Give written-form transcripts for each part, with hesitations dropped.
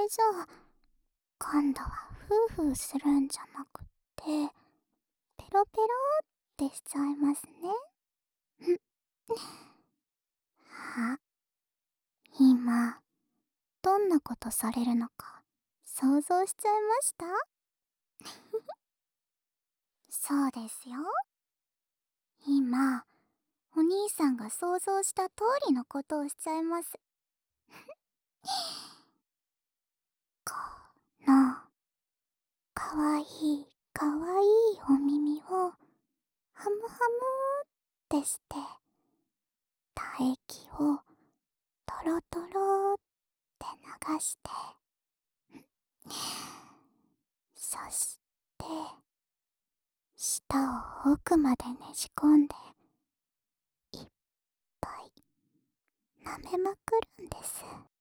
じゃ、今度はフーフーするんじゃなくって、ペロペロってしちゃいますね。あ、今、どんなことされるのか、想像しちゃいました？そうですよ。今、お兄さんが想像した通りのことをしちゃいます。この、かわいい、かわいいお耳を、ハムハムってして、唾液をトロトロって流して、そして、舌を奥までねじ込んで、いっぱい舐めまくるんです。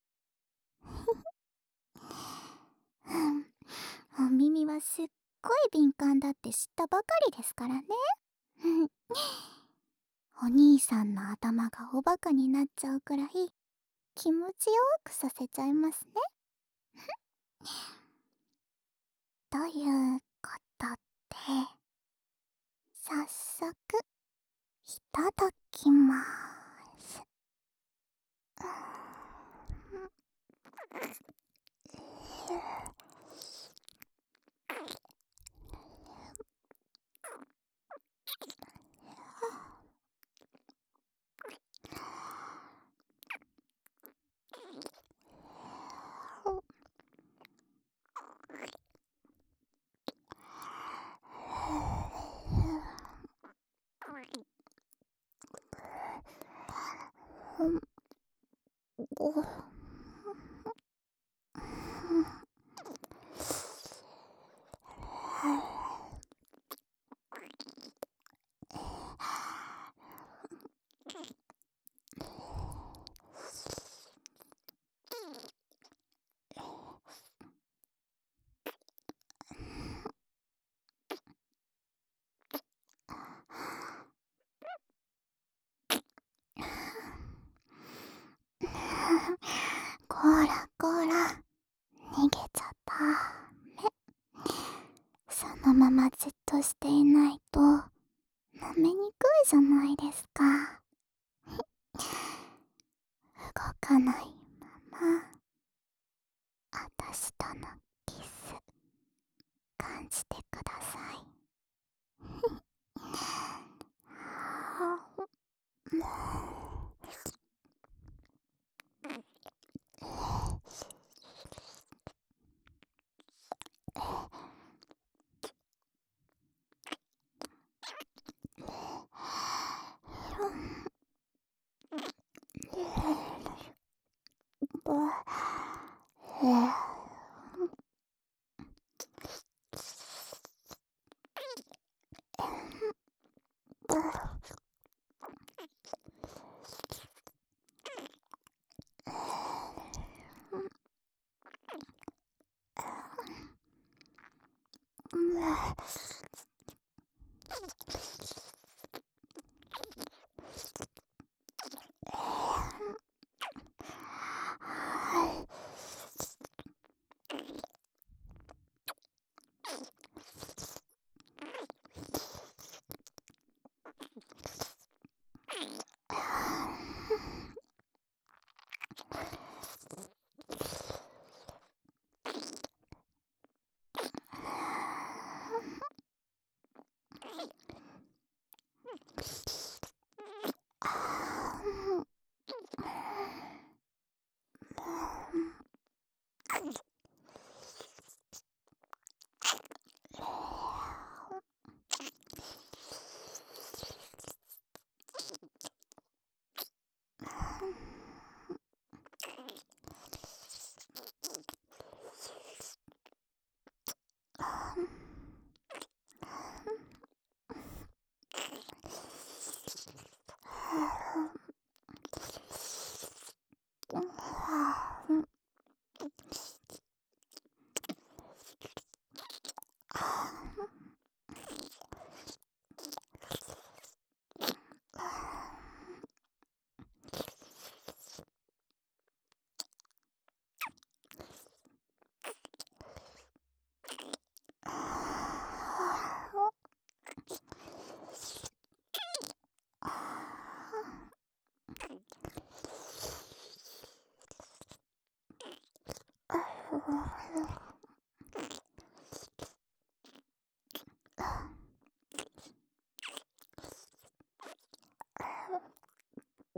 うん、お耳はすっごい敏感だって知ったばかりですからね。うん、お兄さんの頭がおバカになっちゃうくらい気持ちよくさせちゃいますね。ということで、早速、いただきまーす。こらこら、逃げちゃダメ。そのままじっとしていないと舐めにくいじゃないですか。動かないまま、あたしとのキス感じてください。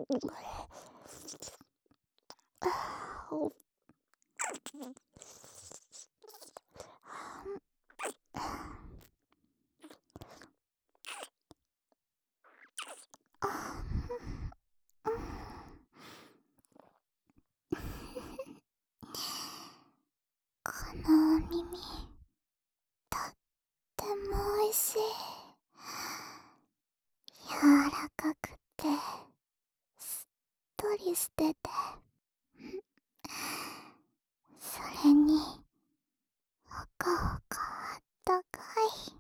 このお耳、とってもおいしい。柔らかくて、しっとりしてて、それに、ほかほかあったかい。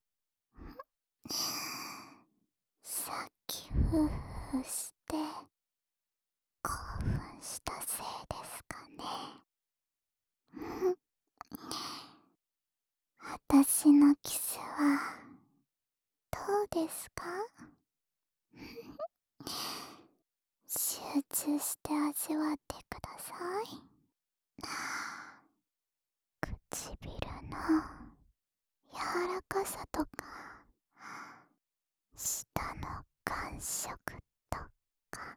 さっきふうふうして、興奮したせいですかね。私のキスは、どうですか？集中して味わってください。唇の柔らかさとか、舌の感触とか、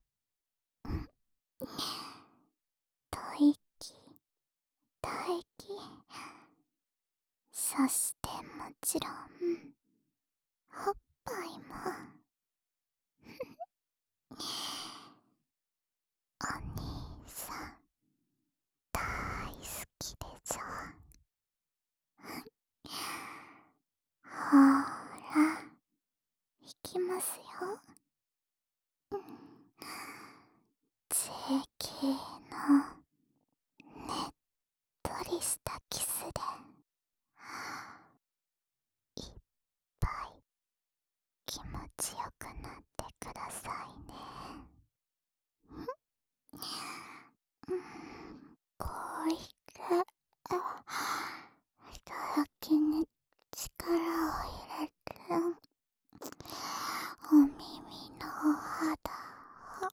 吐息、唾液、そしてもちろん、おっぱいも、お兄さん、大好きでしょ。ほーら、いきますよ。JK のねっとりしたキスでいっぱい気持ちよくなってくださいね。こうして、唾液に力を入れて、お耳のお肌を、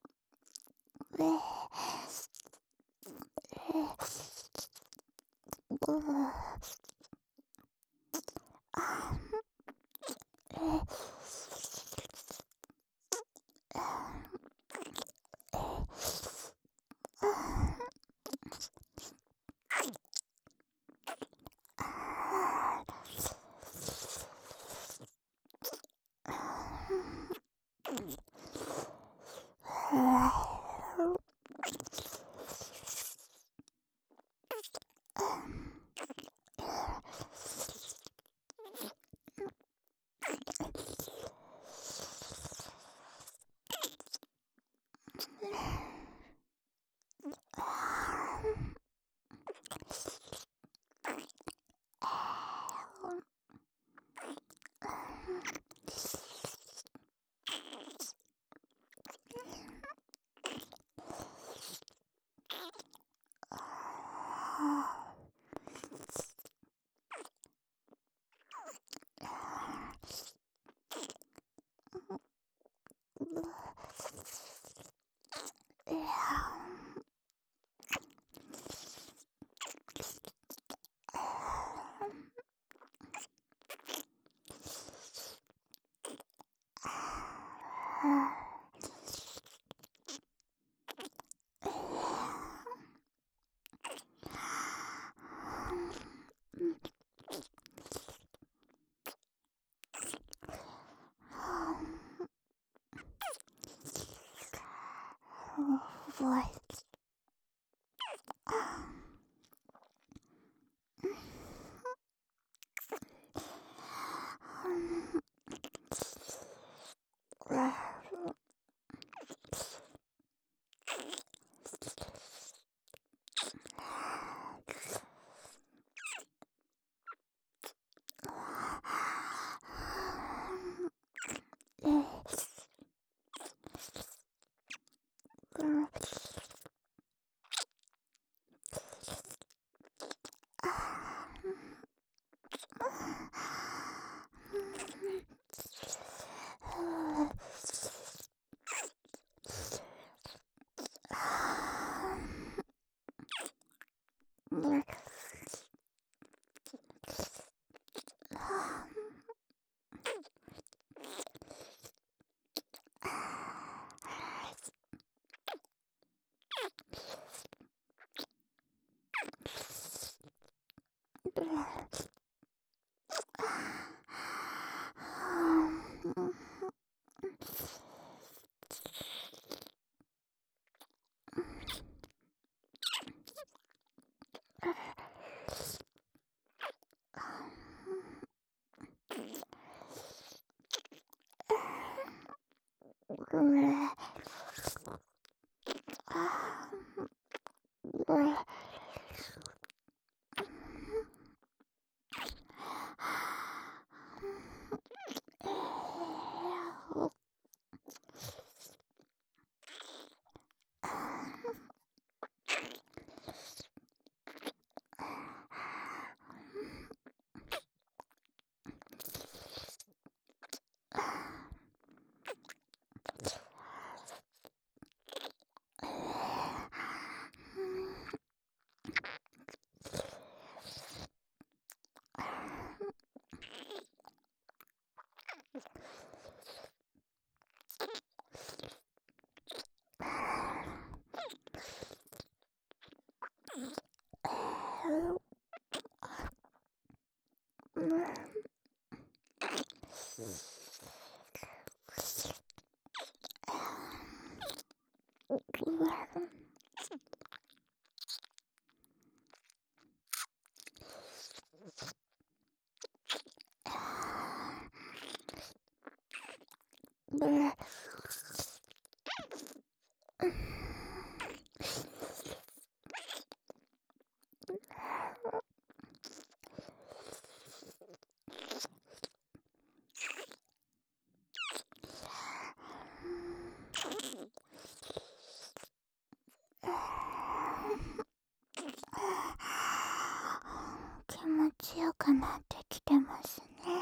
気持ちよくなってきてますね。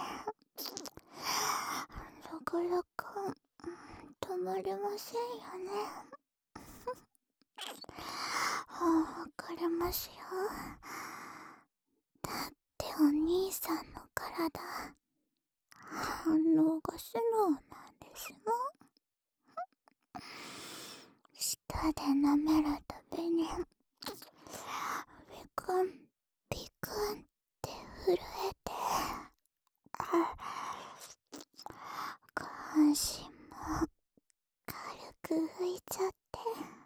なかなか止まりませんよね。わかりますよ。だってお兄さんの体、反応がスローなんですもん。舌で舐めるたびにビクンビクンって震えて、下半身も軽く浮いちゃって、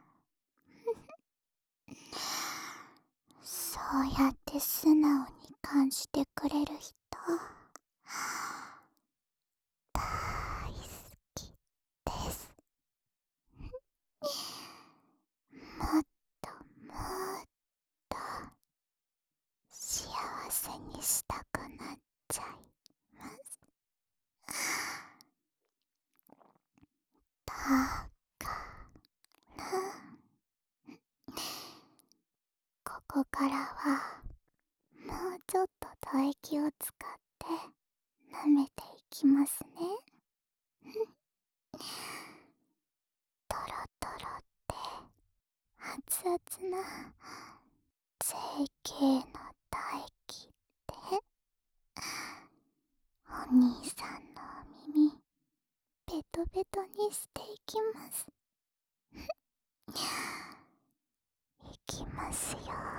そうやって素直に感じてくれる人、大好きです。もっともっと幸せにしたくなっちゃいます。だからここからはもうちょっと唾液を使って舐めていきますね。トロトロって熱々な JK の唾液ってお兄さんのお耳ベトベトにしていきます。いきますよ。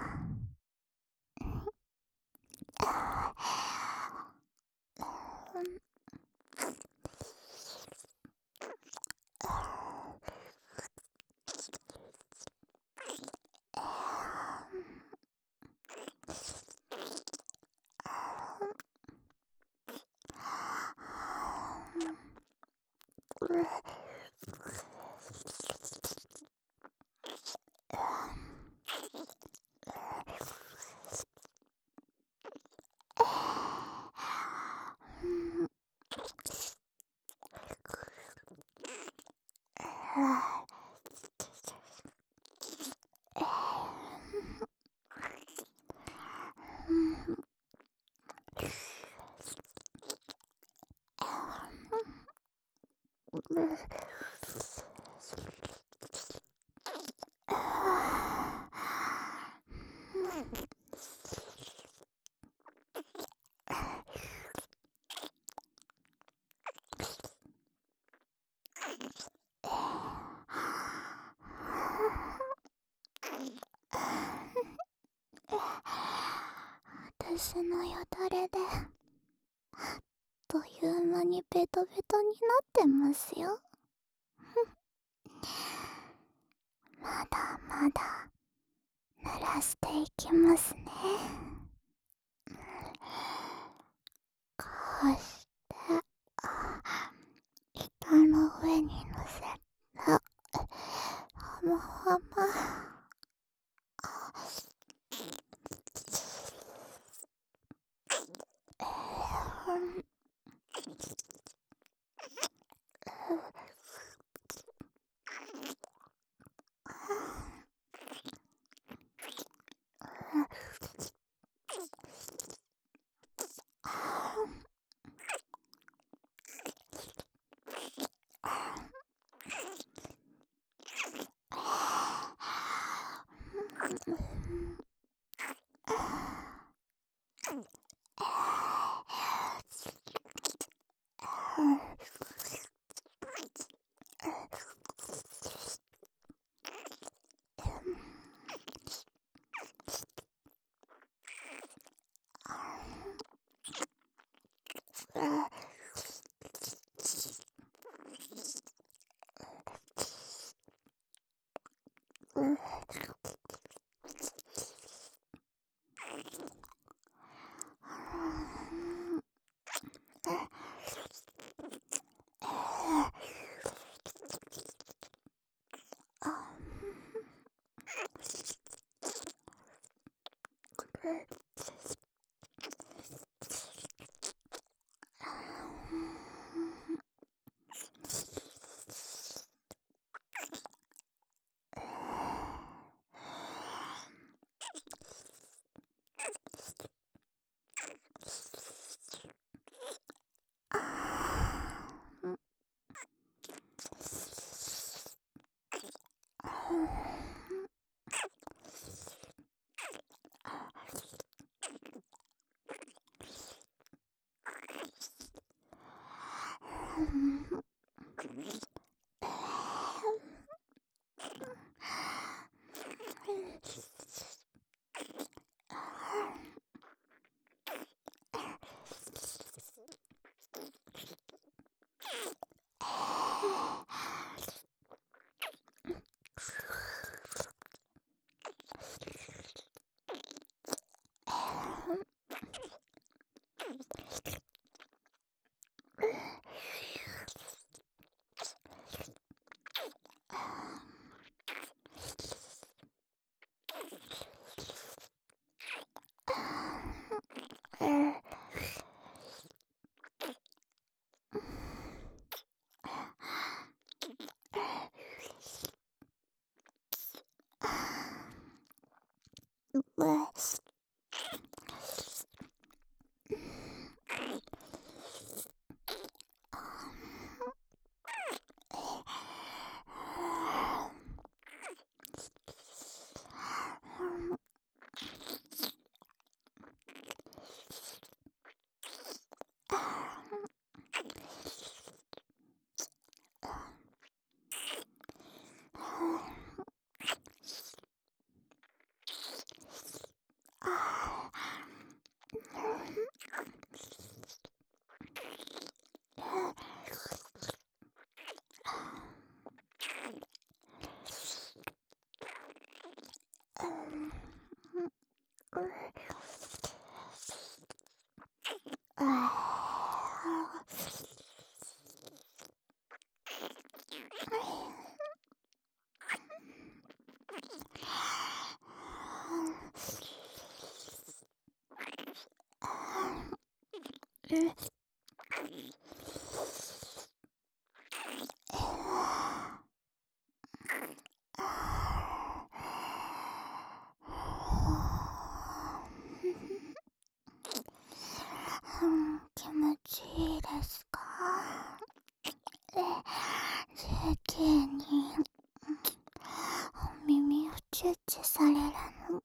私のよだれであっという間にベトベトになってますよ。まだまだ濡らしていきますね。こうして舌の上に乗せて気持ちいいですか？自給にお耳をチュッチュされるの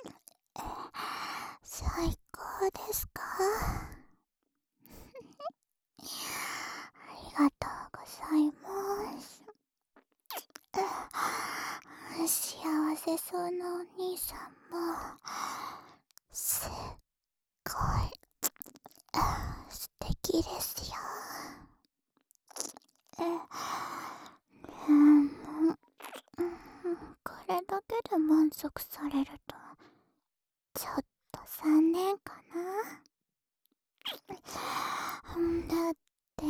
最高ですか？ありがとうございます。幸せそうなお兄さんもすっごい素敵ですよ。これだけで満足されるとちょっと残念かな。だって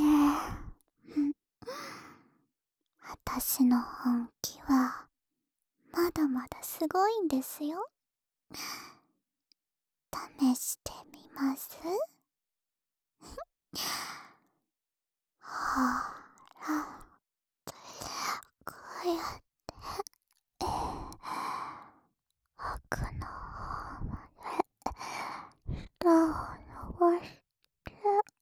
私の本気はまだまだすごいんですよ。試してみます？ らこうやって奥の方まで舌を伸ばして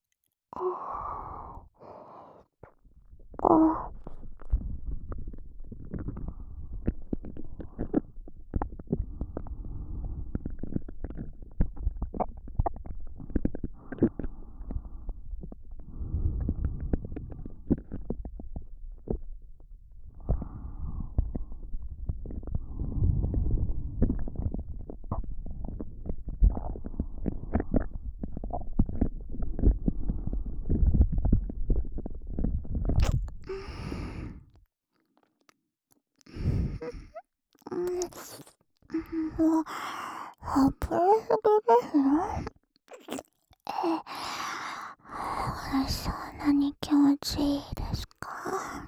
もう危なすぎですよ。そんなに気持ちいいですか？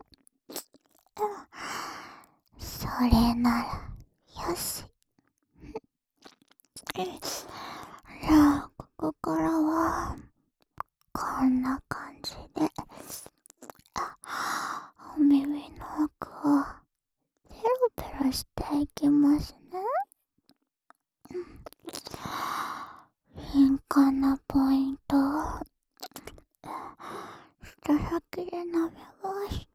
それならよし。じゃあここからはこんな感じでお耳の奥をペロペロしていきますね。敏感なポイントを舌先で舐めまして、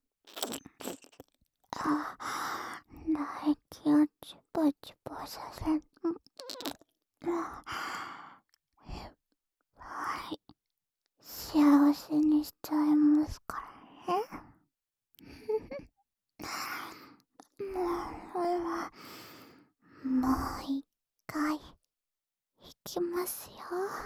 唾液をチポチポさせる。はい、幸せにしちゃいますからね。もうそれはもう一回いきますよ。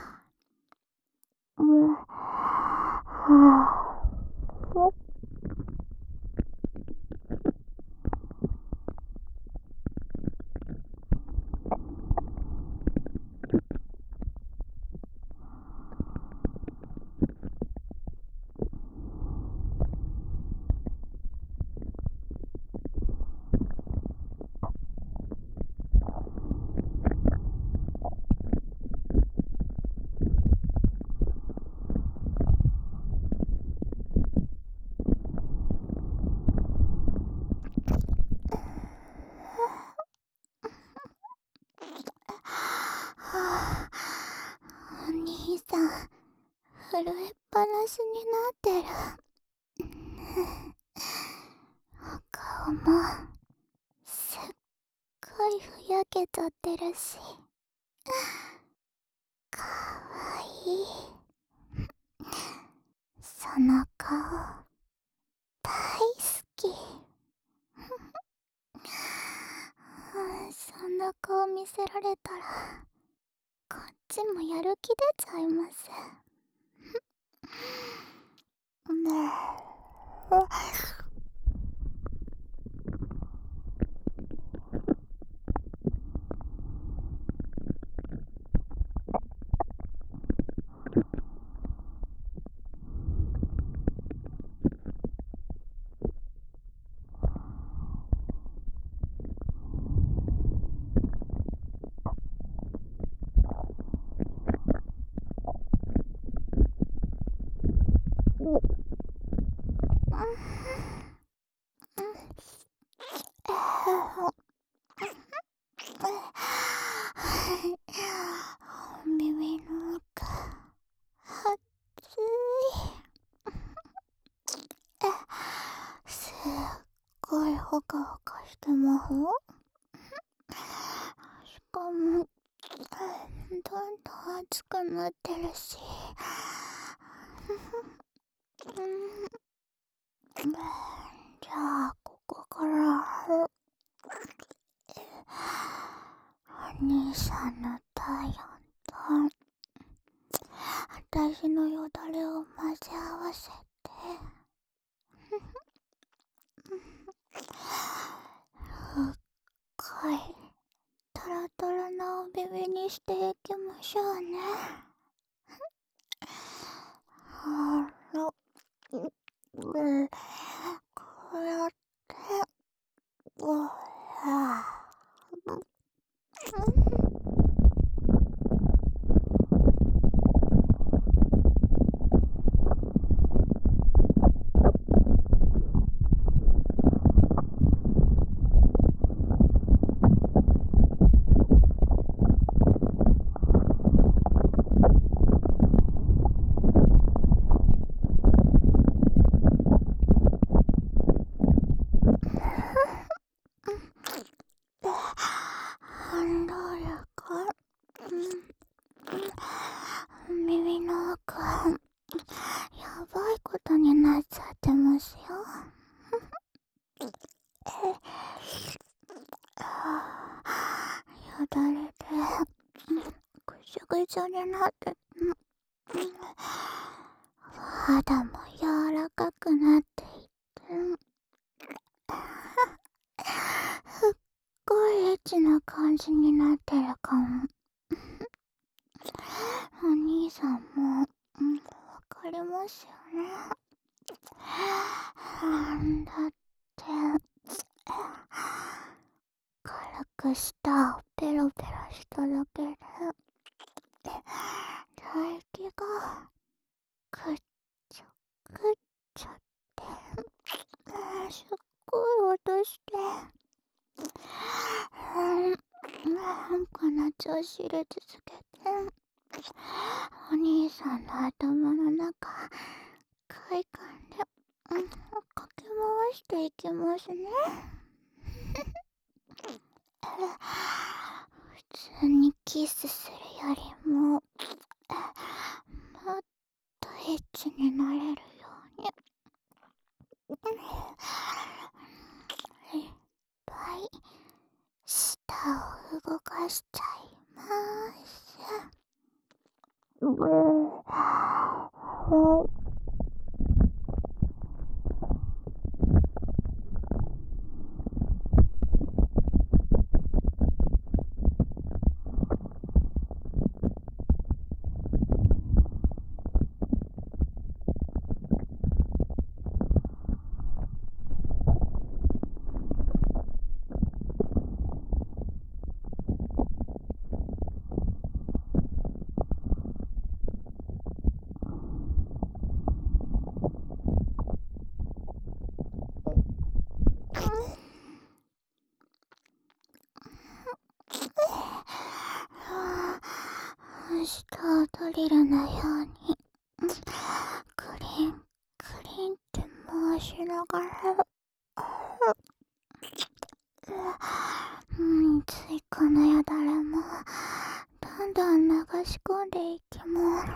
お兄さん、震えっぱなしになってる。お顔もすっごいふやけちゃってるし、かわいい。その顔大好き。そんな顔見せられたらこっちもやる気出ちゃいます。お耳の奥熱い。すっごいほかほかしてます。しかもどんどん熱くなってるし、じゃあここからお兄さんの体温と私のよだれを混ぜ合わせて深いトロトロなお耳にしていきましょうね。こうやってことになっちゃってますよ。よだれでぐしゃぐしゃになって、肌も柔らかくなっていって、すっごいエッチな感じになってるかも。お兄さんも、わかりますよね。だって、軽く舌をペロペロしただけで、唾液が、くっちゃくっちゃって、すっごい音して、この調子で続けて、お兄さんの頭の中、快感で、かき回していきますね。普通にキスするよりも、もっとエッチになれるように、いっぱい舌を動かしちゃいます。舌をドリルのように、クリンクリンって回しながら、追加のよだれもどんどん流し込んでいきます。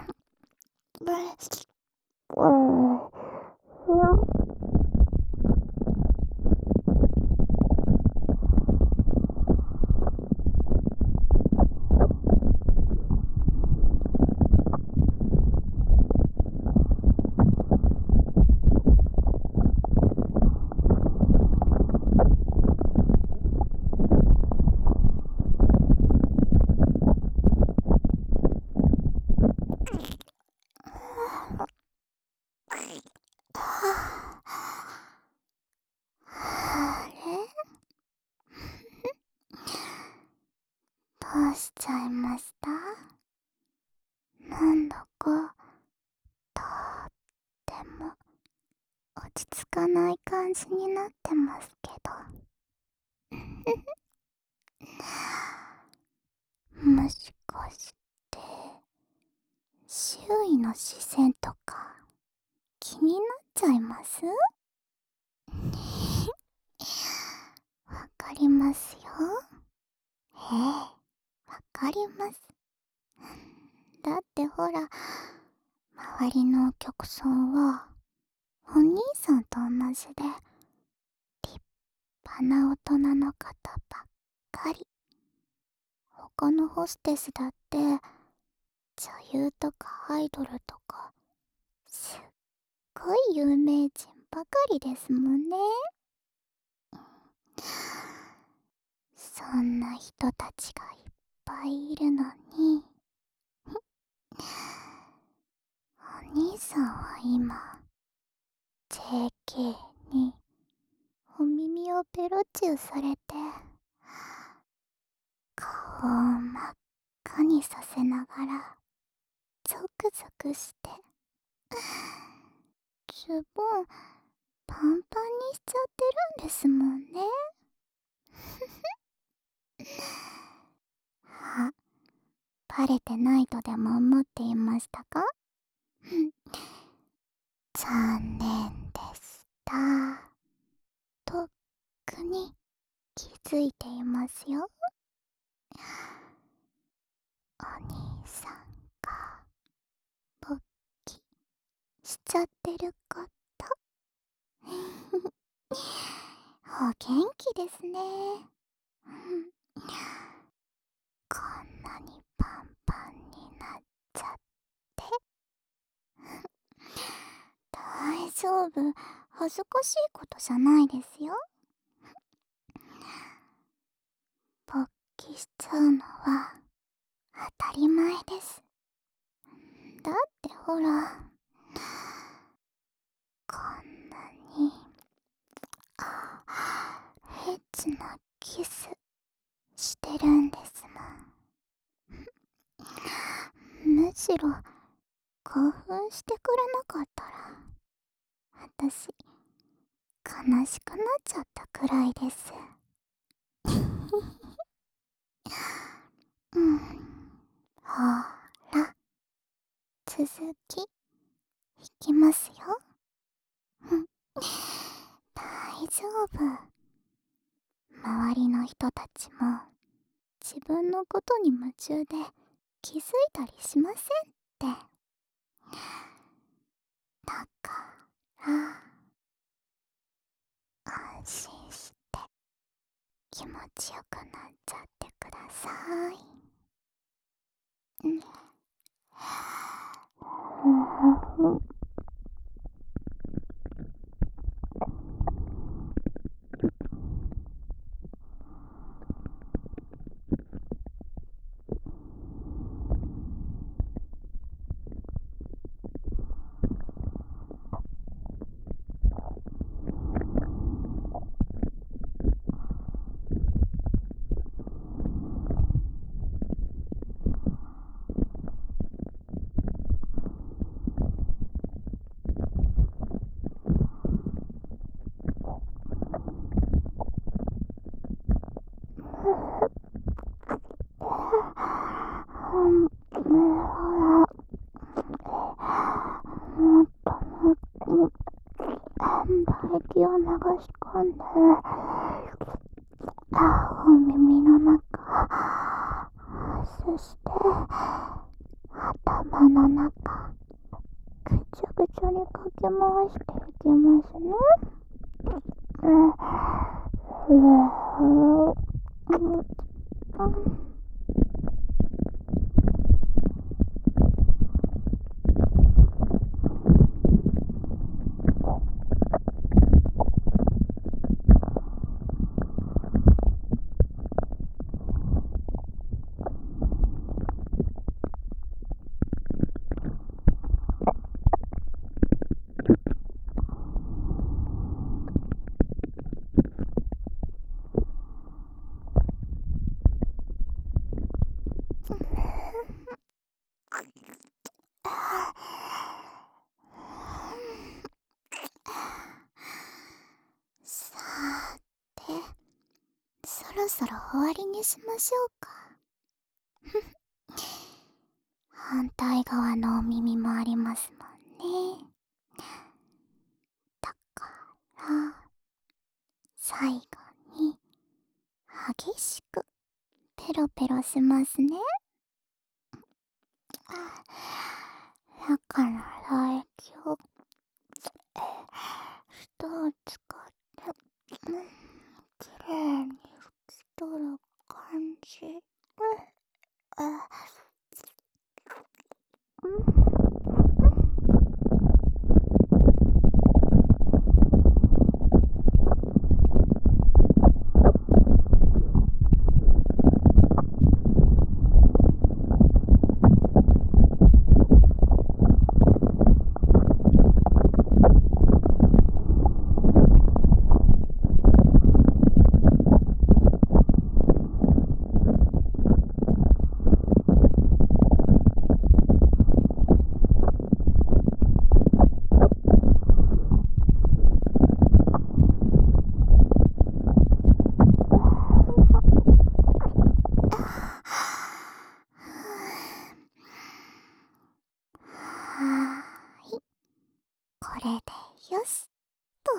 あれ、どうしちゃいました？なんだかとっても落ち着かない感じになってますけど。もしかして周囲の視線とか気になっちゃいます？わかりますよ。わかります。だってほら、周りのお客さんはお兄さんと同じで立派な大人の方ばっかり。他のホステスだって女優とかアイドルとかすっごい有名人ばかりですもんね。そんな人たちがいっぱいいるのに、お兄さんは今 JK にお耳をペロチューされて、顔を真っ赤にさせながらゾクゾクして、ズボンパンパンにしちゃってるんですもんね。あ、バレてないとでも思っていましたか？残念でした。とっくに気づいていますよ。お兄さんが勃起しちゃってること。お元気ですね。こんなにパンパンになっちゃって。大丈夫。恥ずかしいことじゃないですよ。勃起しちゃうのは当たり前です。だってほら、こんなにエッチなキスしてるんですもん。むしろ興奮してくれなかったら私悲しくなっちゃったくらいです。うん。ほら、続きいきますよ。大丈夫。周りの人たちも自分のことに夢中で気づいたりしませんって。だから安心して気持ちよくなっちゃってください。ね。もっともっと唾液を流し込んで、お耳の中、そして頭の中、ぐちゃぐちゃにかき回していきますね。さーて、そろそろ終わりにしましょうか。反対側のお耳もありますもんね。だから最後に激しくペロペロしますね。だから唾液を舌を使ってきれいに拭き取る感じ。これでよしと。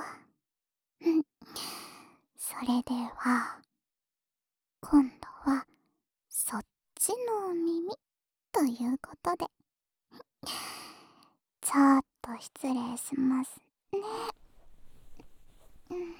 それでは今度はそっちのお耳ということで、ちょっとと失礼しますね。うん。